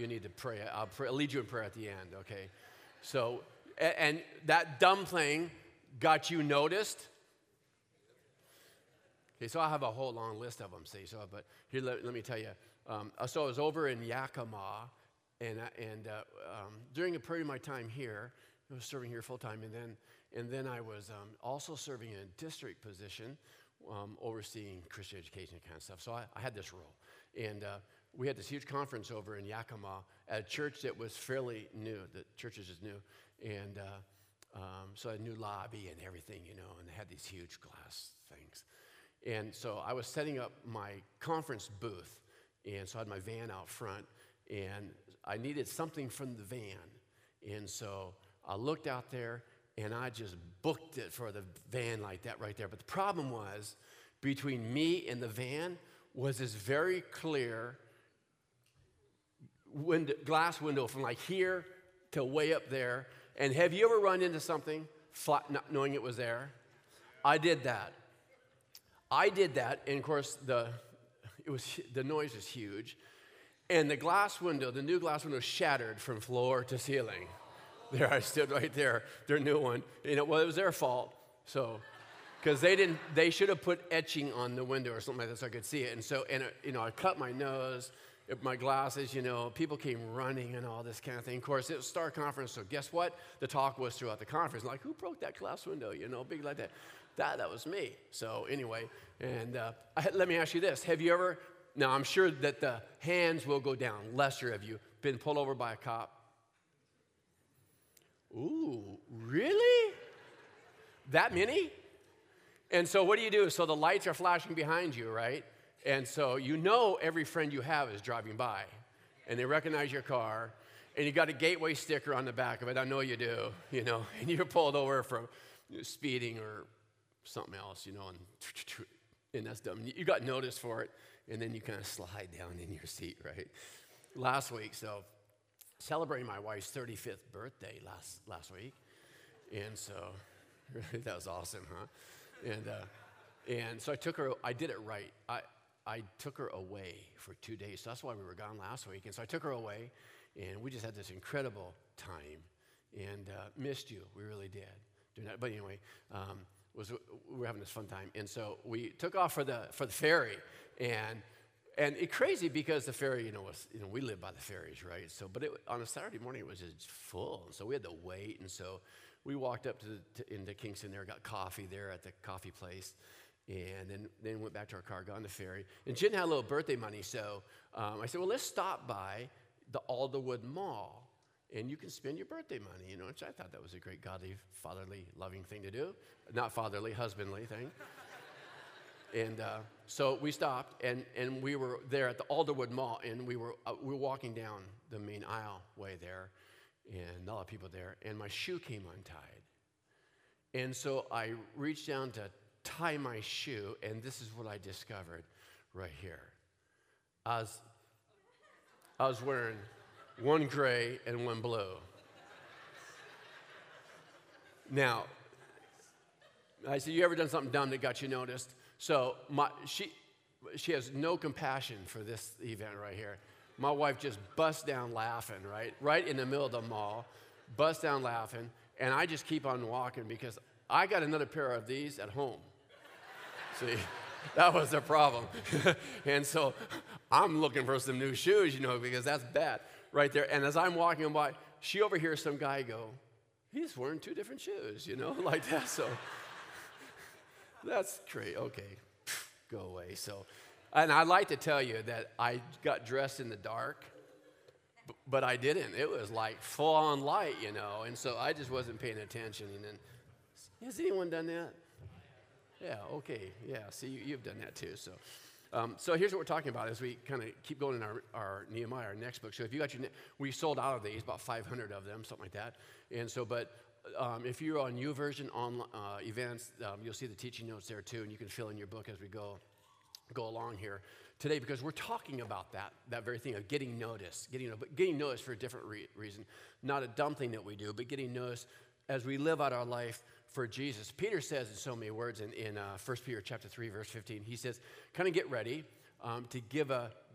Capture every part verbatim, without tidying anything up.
you need to pray. I'll, pray, I'll lead you in prayer at the end, okay? So, and, and that dumpling got you noticed. Okay, so I have a whole long list of them, see. So, but here, let, let me tell you. Um, so I was over in Yakima, and and uh, um, during a period of my time here, I was serving here full time, and then and then I was um, also serving in a district position, um, overseeing Christian education and kind of stuff. So I, I had this role, and uh, we had this huge conference over in Yakima at a church that was fairly new. The church is just new, and uh, um, so a new lobby and everything, you know, and they had these huge glass things. And so I was setting up my conference booth, and so I had my van out front, and I needed something from the van. And so I looked out there, and I just booked it for the van like that right there. But the problem was, between me and the van was this very clear window, glass window from like here to way up there. And have you ever run into something flat, not knowing it was there? I did that. I did that, and of course, the it was the noise was huge, and the glass window, the new glass window, shattered from floor to ceiling. There I stood right there, their new one. You know, well, it was their fault, so because they didn't, they should have put etching on the window or something like that so I could see it. And so, and you know, I cut my nose, my glasses. You know, people came running and all this kind of thing. Of course, it was Star Conference, so guess what? The talk was throughout the conference, like, who broke that glass window? You know, big like that. That, that was me. So anyway, and uh, I, let me ask you this. Have you ever, now I'm sure that the hands will go down. Lesser, have you been pulled over by a cop? Ooh, really? That many? And so what do you do? So the lights are flashing behind you, right? And so you know every friend you have is driving by, and they recognize your car, and you got a Gateway sticker on the back of it. I know you do, you know, and you're pulled over for speeding or something else, you know, and, and that's dumb. You got noticed for it, and then you kind of slide down in your seat, right? Last week, so celebrating my wife's thirty-fifth birthday last last week, and so that was awesome, huh? And uh, and so I took her. I did it right. I I took her away for two days. So that's why we were gone last week. And so I took her away, and we just had this incredible time, and uh, missed you. We really did. Doing that. But anyway. Um, Was we were having this fun time, and so we took off for the for the ferry, and and it's crazy because the ferry, you know, was you know we live by the ferries, right? So, but it, on a Saturday morning it was just full, and so we had to wait, and so we walked up to, the, to into Kingston there, got coffee there at the coffee place, and then then went back to our car, got on the ferry, and Jen had a little birthday money, so um, I said, well, let's stop by the Alderwood Mall. And you can spend your birthday money, you know, which I thought that was a great godly, fatherly, loving thing to do. Not fatherly, husbandly thing. And uh, so we stopped, and, and we were there at the Alderwood Mall, and we were uh, we were walking down the main aisle way there, and a lot of people there, and my shoe came untied. And so I reached down to tie my shoe, and this is what I discovered right here. I was, I was wearing one gray and one blue. Now, I said, you ever done something dumb that got you noticed? So my, she, she has no compassion for this event right here. My wife just busts down laughing, right? Right in the middle of the mall, busts down laughing, and I just keep on walking because I got another pair of these at home. See, that was the problem. And so I'm looking for some new shoes, you know, because that's bad. Right there, and as I'm walking by, she overhears some guy go, he's wearing two different shoes, you know, like that. So that's great. Okay, go away. So, and I'd like to tell you that I got dressed in the dark, but I didn't. It was like full on light, you know, and so I just wasn't paying attention. And then, has anyone done that? Yeah. Okay. Yeah. See, you, you've done that too. So. Um, so here's what we're talking about as we kind of keep going in our, our Nehemiah, our next book. So if you got your, we sold out of these, about five hundred of them, something like that. And so, but um, if you're on YouVersion on uh, events, um, you'll see the teaching notes there too, and you can fill in your book as we go go along here today, because we're talking about that that very thing of getting noticed, getting getting noticed for a different re- reason, not a dumb thing that we do, but getting noticed as we live out our life for Jesus. Peter says in so many words in, in uh, First Peter chapter three, verse fifteen, he says, kind of get ready um, to give a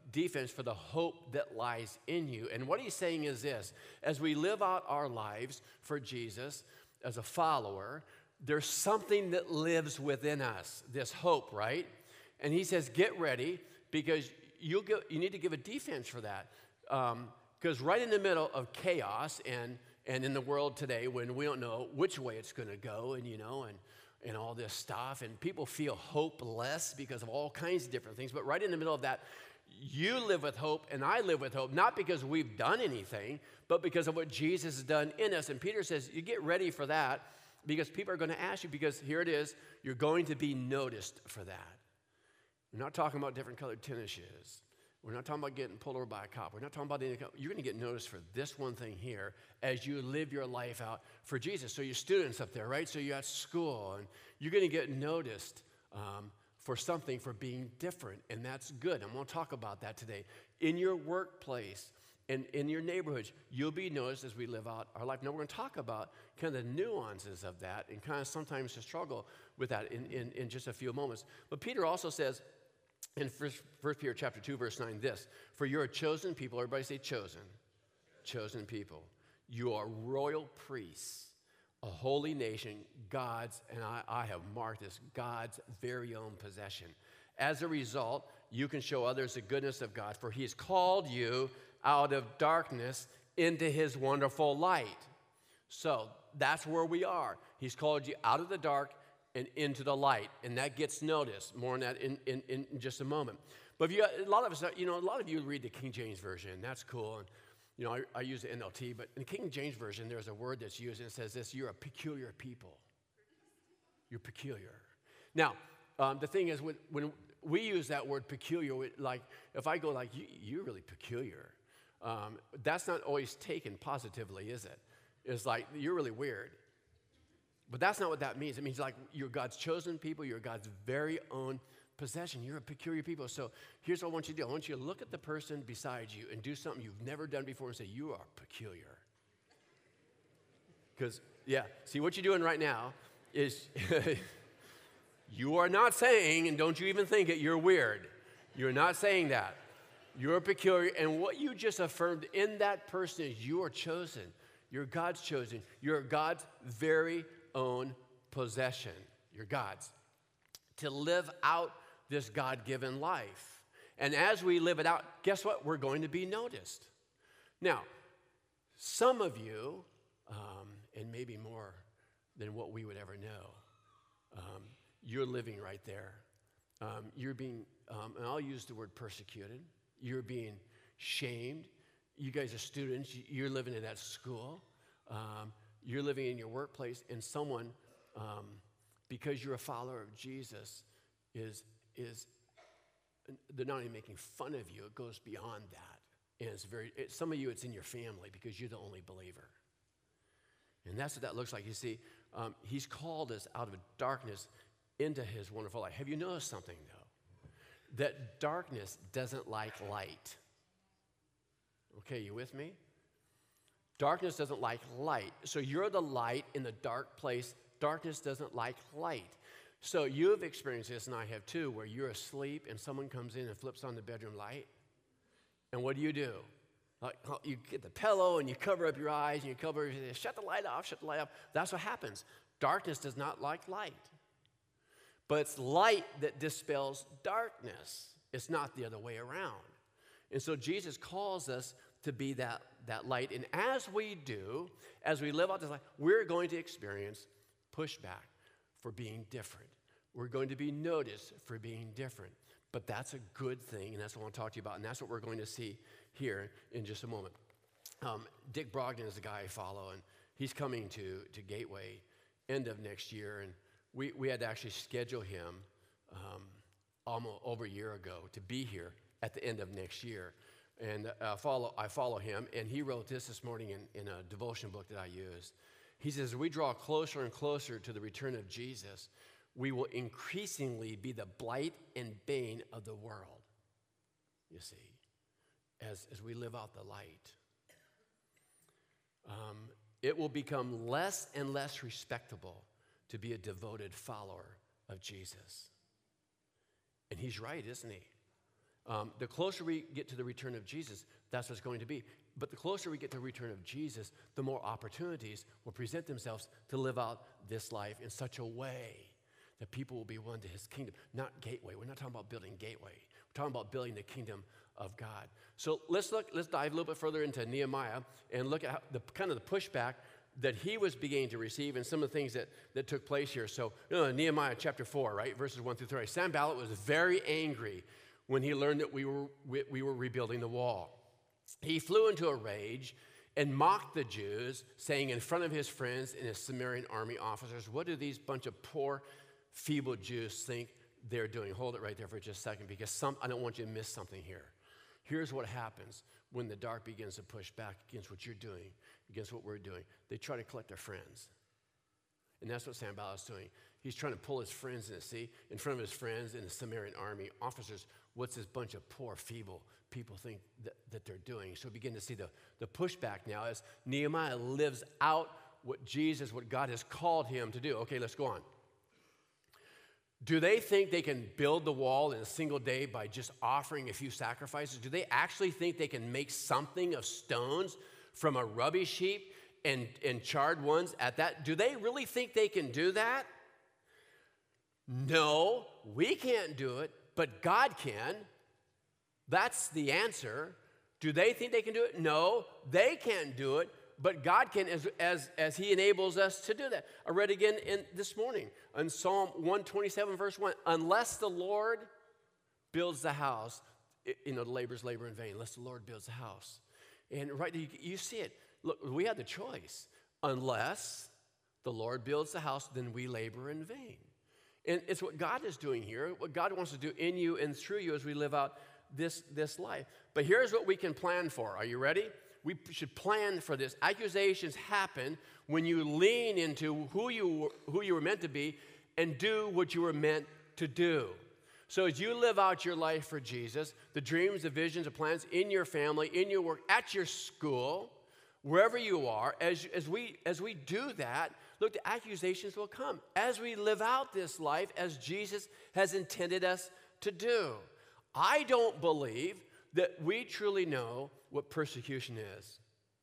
defense for the hope that lies in you. And what he's saying is this: as we live out our lives for Jesus as a follower, there's something that lives within us, this hope, right? And he says, get ready, because you'll go, you need to give a defense for that. Because um, right in the middle of chaos and, and in the world today, when we don't know which way it's going to go, and you know, and, and all this stuff, and people feel hopeless because of all kinds of different things, but right in the middle of that, you live with hope and I live with hope, not because we've done anything, but because of what Jesus has done in us. And Peter says, you get ready for that, because people are going to ask you, because here it is, you're going to be noticed for that. We're not talking about different colored tennis shoes. We're not talking about getting pulled over by a cop. We're not talking about any, you're going to get noticed for this one thing here as you live your life out for Jesus. So your students up there, right? So you're at school, and you're going to get noticed um, for something, for being different, and that's good. I'm going to talk about that today. In your workplace, and in your neighborhoods, you'll be noticed as we live out our life. Now, we're going to talk about kind of the nuances of that and kind of sometimes to struggle with that in, in, in just a few moments. But Peter also says in First Peter chapter two, verse nine, this: for you're a chosen people. Everybody say chosen. Chosen people. You are royal priests, a holy nation, God's, and I, I have marked this, God's very own possession. As a result, you can show others the goodness of God, for he has called you out of darkness into his wonderful light. So that's where we are. He's called you out of the dark and into the light, and that gets noticed. More on that in, in, in just a moment. But if you, a lot of us, you know, a lot of you read the King James Version, and that's cool. And you know, I, I use the N L T, but in the King James Version, there's a word that's used, and it says this: you're a peculiar people. You're peculiar. Now, um, the thing is, when, when we use that word peculiar, like if I go like, you, you're really peculiar, um, that's not always taken positively, is it? It's like, you're really weird. But that's not what that means. It means like you're God's chosen people, you're God's very own possession. You're a peculiar people. So here's what I want you to do. I want you to look at the person beside you and do something you've never done before and say, you are peculiar. Because, yeah, see, what you're doing right now is you are not saying, and don't you even think it, you're weird. You're not saying that. You're peculiar, and what you just affirmed in that person is you are chosen. You're God's chosen. You're God's very own possession. You're God's. To live out this God-given life. And as we live it out, guess what? We're going to be noticed. Now, some of you, um, and maybe more than what we would ever know, um, you're living right there. Um, you're being, um, and I'll use the word persecuted. You're being shamed. You guys are students. You're living in that school. Um, you're living in your workplace, and someone, um, because you're a follower of Jesus, is is they're not only making fun of you. It goes beyond that, and it's very. It, some of you, it's in your family because you're the only believer, and that's what that looks like. You see, um, He's called us out of darkness into His wonderful light. Have you noticed something though? That darkness doesn't like light. Okay, you with me? Darkness doesn't like light. So you're the light in the dark place. Darkness doesn't like light. So you have experienced this, and I have too, where you're asleep and someone comes in and flips on the bedroom light. And what do you do? Like, you get the pillow and you cover up your eyes and you cover, shut the light off, shut the light off. That's what happens. Darkness does not like light. But it's light that dispels darkness. It's not the other way around. And so Jesus calls us to be that, that light. And as we do, as we live out this life, we're going to experience pushback for being different. We're going to be noticed for being different. But that's a good thing, and that's what I want to talk to you about. And that's what we're going to see here in just a moment. Um, Dick Brogden is the guy I follow, and he's coming to, to Gateway end of next year. And We, we had to actually schedule him um, almost over a year ago to be here at the end of next year. And uh, follow, I follow him, and he wrote this this morning in, in a devotion book that I use. He says, as we draw closer and closer to the return of Jesus, we will increasingly be the blight and bane of the world, you see, as, as we live out the light. Um, it will become less and less respectable to be a devoted follower of Jesus. And he's right, isn't he? Um, the closer we get to the return of Jesus, that's what it's going to be. But the closer we get to the return of Jesus, the more opportunities will present themselves to live out this life in such a way that people will be won to his kingdom. Not gateway. We're not talking about building gateway. We're talking about building the kingdom of God. So let's look, let's dive a little bit further into Nehemiah and look at how the kind of the pushback that he was beginning to receive and some of the things that, that took place here. So you know, Nehemiah chapter four, right, verses one through three. Sanballat was very angry when he learned that we were, we, we were rebuilding the wall. He flew into a rage and mocked the Jews, saying in front of his friends and his Sumerian army officers, what do these bunch of poor, feeble Jews think they're doing? Hold it right there for just a second, because some, I don't want you to miss something here. Here's what happens when the dark begins to push back against what you're doing, against what we're doing. They try to collect their friends. And that's what Sanballat's doing. He's trying to pull his friends in, see, in front of his friends and the Sumerian army officers. What's this bunch of poor, feeble people think that, that they're doing? So begin to see the, the pushback now as Nehemiah lives out what Jesus, what God has called him to do. Okay, let's go on. Do they think they can build the wall in a single day by just offering a few sacrifices? Do they actually think they can make something of stones from a rubbish heap and, and charred ones at that? Do they really think they can do that? No, we can't do it, but God can. That's the answer. Do they think they can do it? No, they can't do it, but God can as, as, as he enables us to do that. I read again in, this morning in Psalm one twenty-seven, verse one, unless the Lord builds the house, it, you know, the laborers labor in vain, unless the Lord builds the house. And right, you, you see it. Look, we have the choice. Unless the Lord builds the house, then we labor in vain. And it's what God is doing here, what God wants to do in you and through you as we live out this, this life. But here's what we can plan for. Are you ready? We should plan for this. Accusations happen when you lean into who you, who you were meant to be and do what you were meant to do. So as you live out your life for Jesus, the dreams, the visions, the plans in your family, in your work, at your school, wherever you are, as, as, we, as we do that, look, the accusations will come as we live out this life as Jesus has intended us to do. I don't believe that we truly know what persecution is.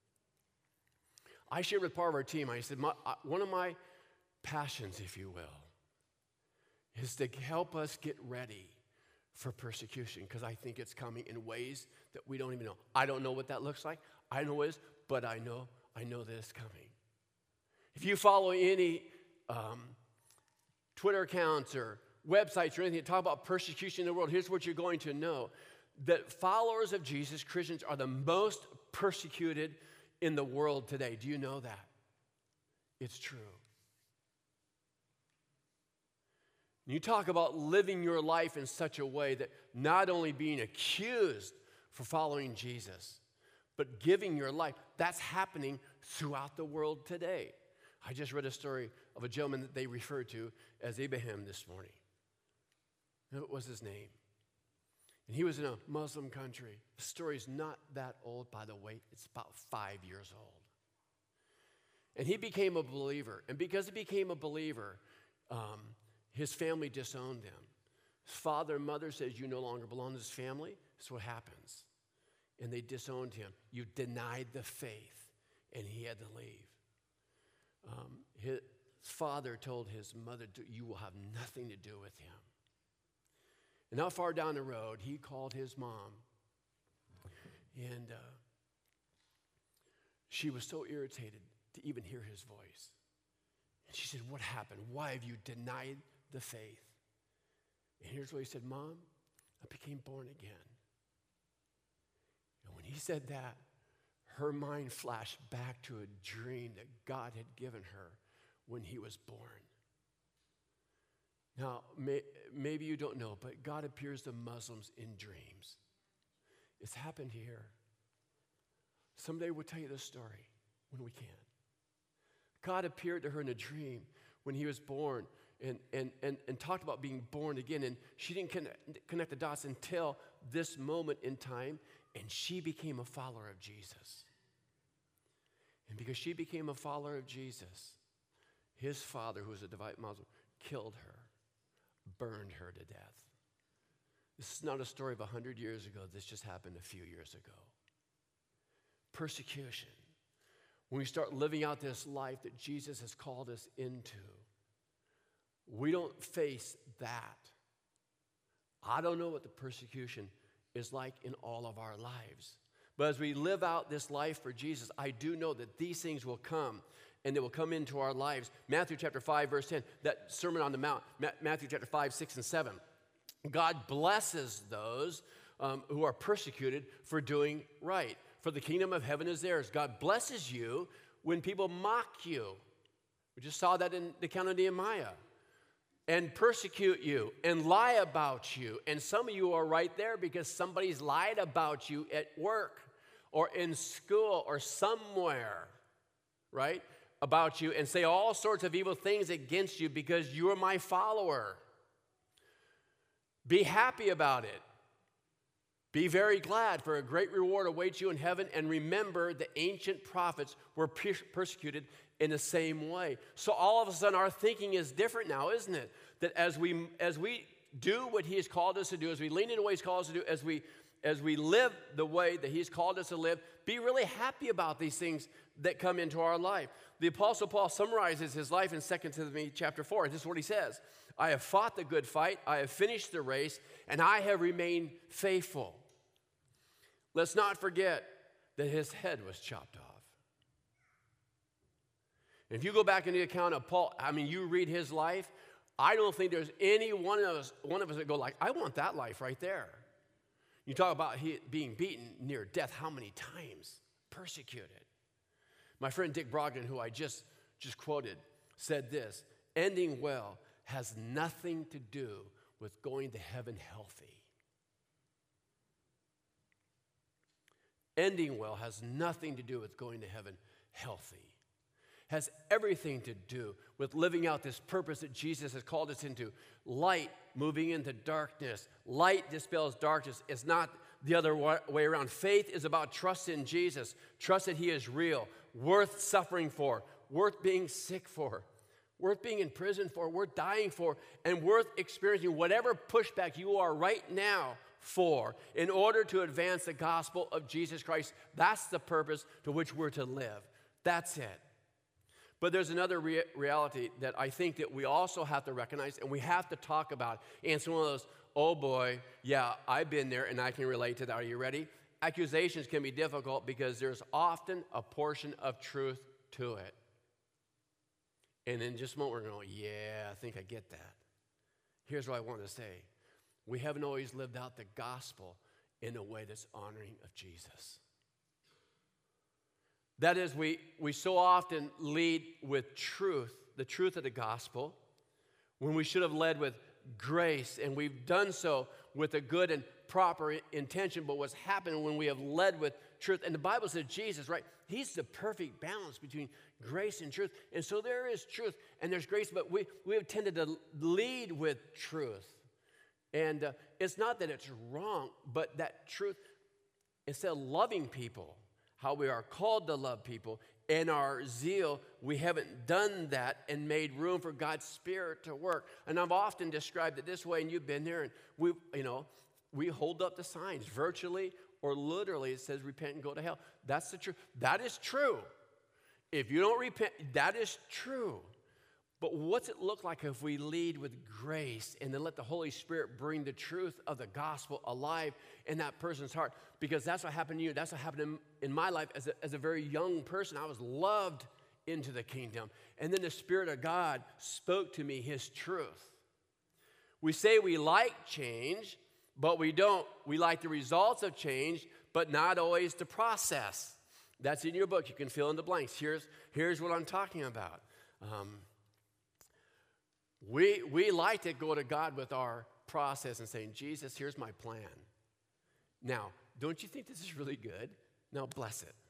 I shared with part of our team, I said, my, uh, one of my passions, if you will, is to help us get ready for persecution, because I think it's coming in ways that we don't even know. I don't know what that looks like. I know what it is, but I know, I know that it's coming. If you follow any um, Twitter accounts or websites or anything that talk about persecution in the world, here's what you're going to know. That followers of Jesus, Christians, are the most persecuted in the world today. Do you know that? It's true. You talk about living your life in such a way that not only being accused for following Jesus, but giving your life, that's happening throughout the world today. I just read a story of a gentleman that they referred to as Abraham this morning. What was his name? And he was in a Muslim country. The story's not that old, by the way. It's about five years old. And he became a believer. And because he became a believer, um, his family disowned him. His father and mother says, you no longer belong to this family. That's what happens. And they disowned him. You denied the faith, and he had to leave. Um, his father told his mother, you will have nothing to do with him. And not far down the road, he called his mom. And uh, she was so irritated to even hear his voice. And she said, what happened? Why have you denied the faith? And here's what he said, Mom, I became born again. And when he said that, her mind flashed back to a dream that God had given her when he was born. Now, may, maybe you don't know, but God appears to Muslims in dreams. It's happened here. Someday we'll tell you this story when we can. God appeared to her in a dream when he was born and, and, and, and talked about being born again. And she didn't connect, connect the dots until this moment in time, and she became a follower of Jesus. And because she became a follower of Jesus, his father, who was a devout Muslim, killed her, burned her to death. This is not a story of one hundred years ago. This just happened a few years ago. Persecution. When we start living out this life that Jesus has called us into, we don't face that. I don't know what the persecution is like in all of our lives. But as we live out this life for Jesus, I do know that these things will come, and they will come into our lives. Matthew chapter five, verse ten, that Sermon on the Mount, Ma- Matthew chapter five, six, and seven. God blesses those um, who are persecuted for doing right. For the kingdom of heaven is theirs. God blesses you when people mock you. We just saw that in the account of Nehemiah. And persecute you and lie about you. And some of you are right there because somebody's lied about you at work or in school or somewhere, right? About you and say all sorts of evil things against you because you're my follower. Be happy about it. Be very glad, for a great reward awaits you in heaven. And remember, the ancient prophets were per- persecuted in the same way. So all of a sudden, our thinking is different now, isn't it? That as we as we do what He has called us to do, as we lean into what He's called us to do, as we as we live the way that He's called us to live, be really happy about these things that come into our life. The Apostle Paul summarizes his life in Second Timothy chapter four. This is what he says: I have fought the good fight, I have finished the race, and I have remained faithful. Let's not forget that his head was chopped off. And if you go back in the account of Paul, I mean, you read his life, I don't think there's any one of us, one of us that go like, I want that life right there. You talk about he being beaten near death, how many times? Persecuted. My friend Dick Brogdon, who I just, just quoted, said this: ending well has nothing to do with going to heaven healthy. Ending well has nothing to do with going to heaven healthy. Has everything to do with living out this purpose that Jesus has called us into. Light moving into darkness. Light dispels darkness. It's not the other way around. Faith is about trust in Jesus. Trust that He is real, worth suffering for, worth being sick for, worth being in prison for, worth dying for, and worth experiencing whatever pushback you are right now for in order to advance the gospel of Jesus Christ. That's the purpose to which we're to live. That's it. But there's another rea- reality that I think that we also have to recognize and we have to talk about. And it's one of those, oh boy, yeah, I've been there and I can relate to that. Are you ready? Accusations can be difficult because there's often a portion of truth to it. And in just a moment, we're going, yeah, I think I get that. Here's what I want to say. We haven't always lived out the gospel in a way that's honoring of Jesus. That is, we, we so often lead with truth, the truth of the gospel, when we should have led with grace, and we've done so with a good and proper intention. But what's happened when we have led with truth, and the Bible says Jesus, right? He's the perfect balance between grace and truth. And so there is truth and there's grace, but we, we have tended to lead with truth. And uh, it's not that it's wrong, but that truth, instead of loving people, how we are called to love people, in our zeal, we haven't done that and made room for God's Spirit to work. And I've often described it this way, and you've been there, and we, you know, we hold up the signs, virtually or literally. It says, repent and go to hell. That's the truth. That is true. If you don't repent, that is true. But what's it look like if we lead with grace and then let the Holy Spirit bring the truth of the gospel alive in that person's heart? Because that's what happened to you. That's what happened in, in my life as a, as a very young person. I was loved into the kingdom. And then the Spirit of God spoke to me His truth. We say we like change, but we don't. We like the results of change, but not always the process. That's in your book. You can fill in the blanks. Here's, here's what I'm talking about. Um, We, we like to go to God with our process and saying, Jesus, here's my plan. Now, don't you think this is really good? Now, bless it.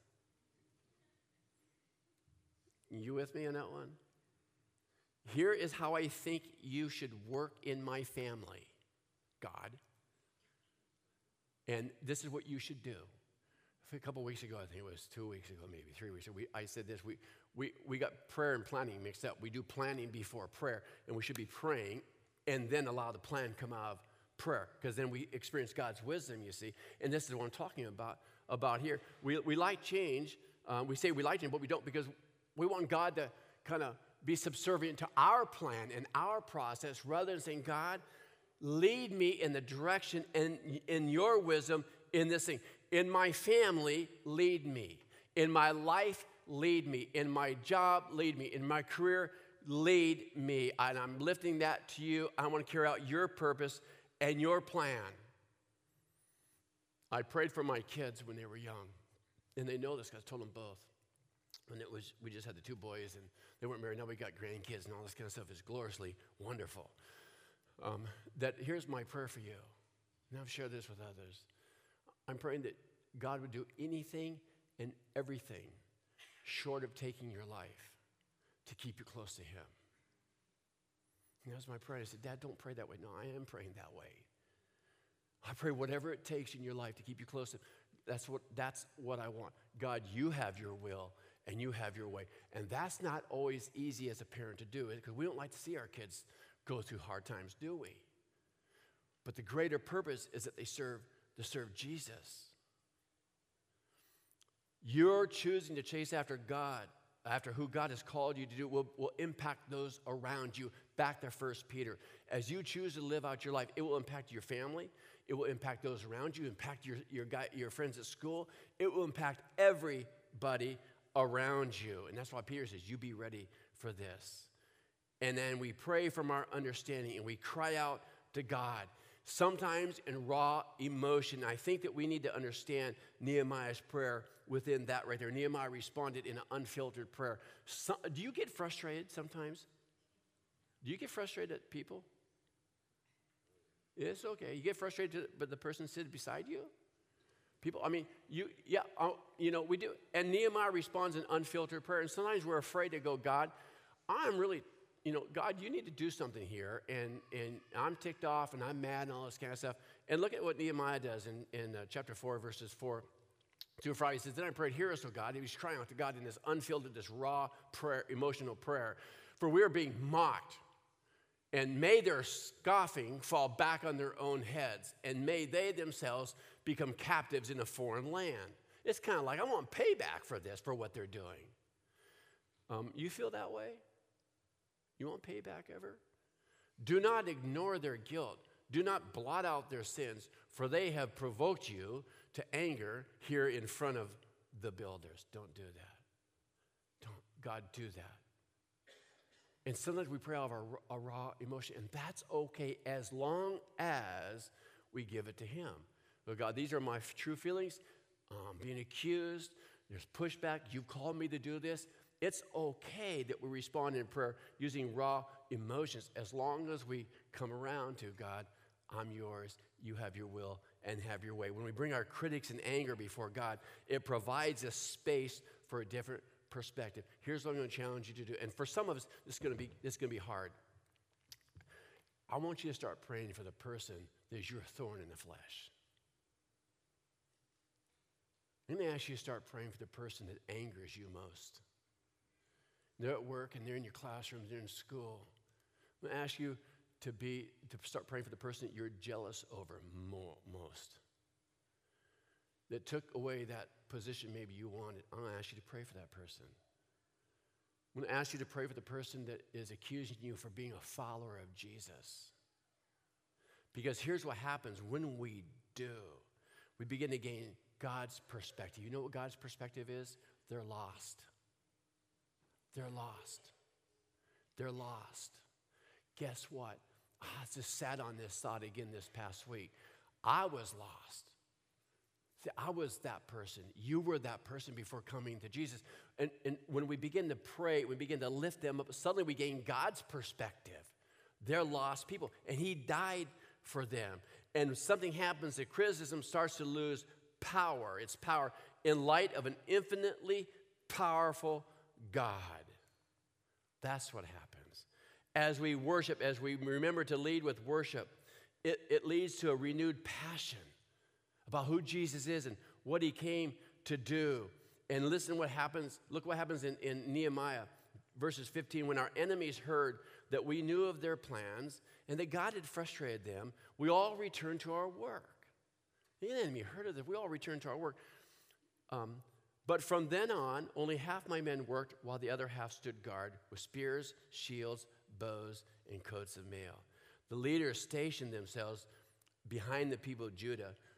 You with me on that one? Here is how I think you should work in my family, God. And this is what you should do. A couple of weeks ago, I think it was two weeks ago, maybe three weeks ago, we, I said this, we, we, we got prayer and planning mixed up. We do planning before prayer, and we should be praying and then allow the plan come out of prayer, because then we experience God's wisdom, you see. And this is what I'm talking about, about here. We, we like change. Uh, we say we like change, but we don't, because we want God to kind of be subservient to our plan and our process, rather than saying, God, lead me in the direction and in your wisdom in this thing. In my family, lead me. In my life, lead me. In my job, lead me. In my career, lead me. And I'm lifting that to you. I want to carry out your purpose and your plan. I prayed for my kids when they were young. And they know this because I told them both. And it was, we just had the two boys, and they weren't married. Now we got grandkids, and all this kind of stuff is gloriously wonderful. Um, that here's my prayer for you. And I've shared this with others. I'm praying that God would do anything and everything short of taking your life to keep you close to him. And that was my prayer. I said, Dad, don't pray that way. No, I am praying that way. I pray whatever it takes in your life to keep you close to him. That's what, that's what I want. God, you have your will and you have your way. And that's not always easy as a parent to do it, because we don't like to see our kids go through hard times, do we? But the greater purpose is that they serve to serve Jesus. You're choosing to chase after God, after who God has called you to do, will, will impact those around you. Back to First Peter. As you choose to live out your life, it will impact your family. It will impact those around you, impact your, your, guy, your friends at school. It will impact everybody around you. And that's why Peter says, you be ready for this. And then we pray from our understanding, and we cry out to God. Sometimes in raw emotion. I think that we need to understand Nehemiah's prayer within that right there. Nehemiah responded in an unfiltered prayer. So, do you get frustrated sometimes? Do you get frustrated at people? It's okay. You get frustrated, but the person sitting beside you? People, I mean, you, yeah, uh, you know, we do. And Nehemiah responds in unfiltered prayer. And sometimes we're afraid to go, God, I'm really, you know, God, you need to do something here. And, and I'm ticked off and I'm mad and all this kind of stuff. And look at what Nehemiah does in, in uh, chapter four, verses four to five. He says, then I prayed, hear us, O God. He was crying out to God in this unfiltered, this raw prayer, emotional prayer. For we are being mocked. And may their scoffing fall back on their own heads. And may they themselves become captives in a foreign land. It's kind of like, I want payback for this, for what they're doing. Um, you feel that way? You want payback ever? Do not ignore their guilt. Do not blot out their sins, for they have provoked you to anger here in front of the builders. Don't do that. Don't, God, do that. And sometimes we pray out of our, our raw emotion, and that's okay as long as we give it to him. But God, these are my f- true feelings. Um, being accused, there's pushback. You've called me to do this. It's okay that we respond in prayer using raw emotions as long as we come around to, God, I'm yours. You have your will and have your way. When we bring our critics in anger before God, it provides a space for a different perspective. Here's what I'm going to challenge you to do. And for some of us, this is going to be, this is going to be hard. I want you to start praying for the person that is your thorn in the flesh. Let me ask you to start praying for the person that angers you most. They're at work and they're in your classroom, they're in school. I'm going to ask you to be to start praying for the person that you're jealous over more, most. That took away that position maybe you wanted. I'm going to ask you to pray for that person. I'm going to ask you to pray for the person that is accusing you for being a follower of Jesus. Because here's what happens when we do. We begin to gain God's perspective. You know what God's perspective is? They're lost. They're lost. They're lost. Guess what? I just sat on this thought again this past week. I was lost. See, I was that person. You were that person before coming to Jesus. And, and when we begin to pray, we begin to lift them up, suddenly we gain God's perspective. They're lost people. And he died for them. And something happens, that criticism starts to lose power. Its power in light of an infinitely powerful God. That's what happens. As we worship, as we remember to lead with worship, it, it leads to a renewed passion about who Jesus is and what he came to do. And listen what happens. Look what happens in, in Nehemiah. Verses fifteen, when our enemies heard that we knew of their plans and that God had frustrated them, we all returned to our work. The enemy heard of this. We all returned to our work. Um, but from then on, only half my men worked while the other half stood guard with spears, shields, bows, and coats of mail. The leaders stationed themselves behind the people of Judah